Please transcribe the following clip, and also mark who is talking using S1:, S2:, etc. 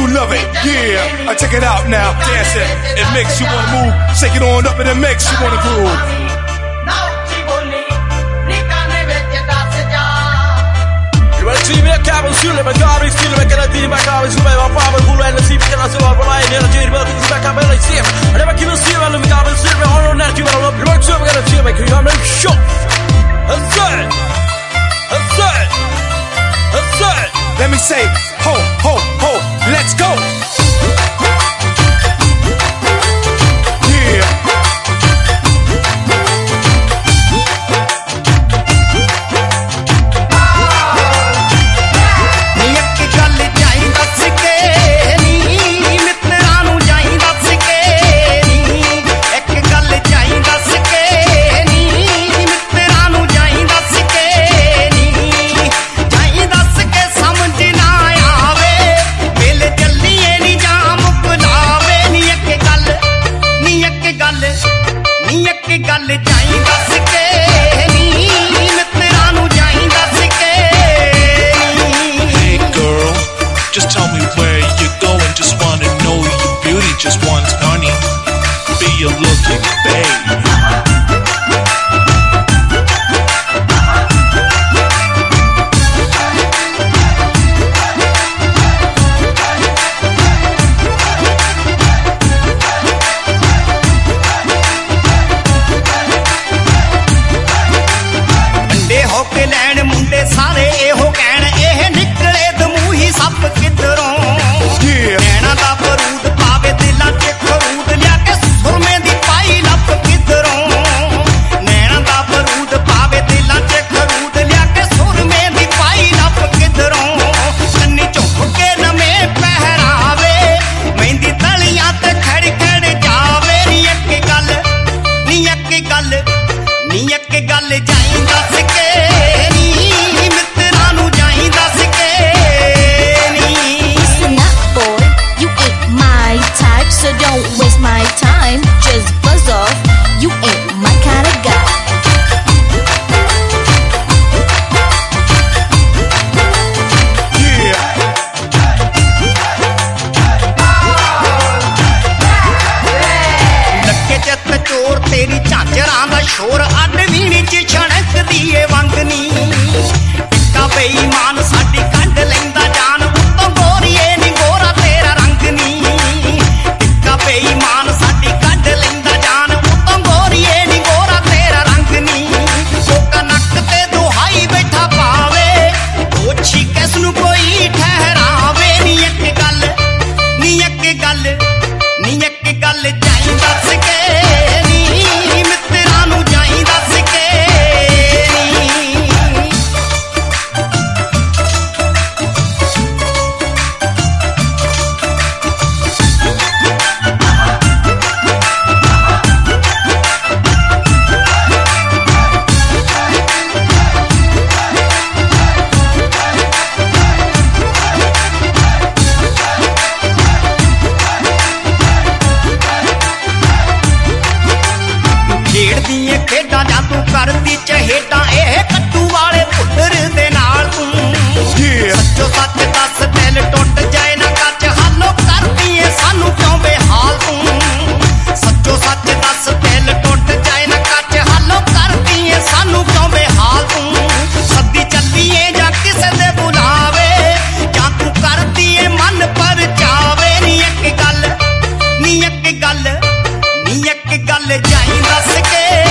S1: love it, yeah. Check it out now, dancing. It makes you wanna move. Shake it on up and it makes you wanna groove. Let me say, ho, ho, ho, let's go. Yeah.
S2: Just wants money, be a looking babe.
S3: अंडे होके लैन मुंडे सारे एहो कहण एह निकले दमूही सप किधरों नैना दा बरूद पावे दिलां च खरूद लिया के सुरमे दी पाई लप किधरों नैना दा बरूद पावे दिलां च खरूद लिया के सुरमे दी पाई लप किधरों कन्नी झुक के नਵੇਂ पहरावे मेहंदी तलियां ते खड़ खड़ जावे नी एक गल नी एक गल नी एक गल जाई दस के नी मित्रां नू जाई दस के नी
S4: Listen up boy, you ain't my type, so don't waste my time. Just buzz off, you ain't my kind of guy.
S1: Yeah.
S3: ਲੱਗੇ ਚੱਤ ਚੋਰ ਤੇਰੀ ਝਾਂਜਰਾਂ ਦਾ ਸ਼ੋਰ ਅੱਡ ਵੀਣੀ ਚ ਛਣਕਦੀ ਏ ਵੰਗਨੀ ਟਿੱਕਾ ਬੇਈਮਾਨ ਸਾਡੀ ਕੱਢ ਲੈਂਦਾ ਜਾਨ ਉੱਤੋਂ ਗੋਰੀਏ ਨੀ ਗੋਰਾ ਤੇਰਾ ਰੰਗ ਨੀ ਟਿੱਕਾ ਬੇਈਮਾਨ ਸਾਡੀ ਕੱਢ ਲੈਂਦਾ ਜਾਨ ਉੱਤੋਂ ਗੋਰੀਏ ਨੀ ਗੋਰਾ ਤੇਰਾ ਰੰਗ ਨੀ ਕੋਕਾ ਨੱਕ ਤੇ ਦੁਹਾਈ ਬੈਠਾ ਪਾਵੇ ਓਛੀ ਕਿਸ ਨੂੰ ਕੋਈ ਠਹਿਰਾਵੇ ਨੀ ਇੱਕ ਗੱਲ ਨੀ ਇੱਕ ਗੱਲ ਨੀ ਇੱਕ ਗੱਲ ਜਾਈ ਦੱਸ ਕੇ ਨੀ ਮਿੱਤਰਾਂ ਨੂੰ ਜਾਈ ਦੱਸ ਕੇ ਨੀ ਖੇਡਦੀਆਂ ਖੇਡਾਂ ਜਾਂ ਤੂੰ ਕਰਦੀ ਚਹੇਡਾਂ ਇਹ ਕੱਟੂ ਵਾਲੇ ਪੁੱਤਰ ਦੇ ਨਾਲ ਤੂੰ
S1: Yeah.
S3: ਸੱਚੋ ਸੱਚ ਦੱਸ ਦਿਲ ਟੁੱਟ ਜਾਏ ਨਾ ਕੱਚ ਹਾਲੋ ਕਰਦੀ ਏ ਸਾਨੂੰ ਕਿਉਂ ਬੇਹਾਲ ਤੂੰ ਸੱਚੋ ਸੱਚ ਦੱਸ ਦਿਲ ਟੁੱਟ ਜਾਏ ਨਾ ਕੱਚ ਹਾਲੋ ਕਰਦੀ ਏ ਸਾਨੂੰ ਕਿਉਂ ਬੇਹਾਲ ਤੂੰ ਸੱਦੀ ਚੱਲੀ ਏ ਜਾਂ ਕਿਸੇ ਦੇ ਬੁਲਾਵੇ ਜਾਂ ਤੂੰ ਕਰਦੀ ਏ ਮਨ ਪਰਚਾਵੇ ਨੀ ਇੱਕ ਗੱਲ ਨੀ ਇੱਕ ਗੱਲ ਨੀ ਇੱਕ ਗੱਲ ਜਾਈ ਦੱਸ ਕੇ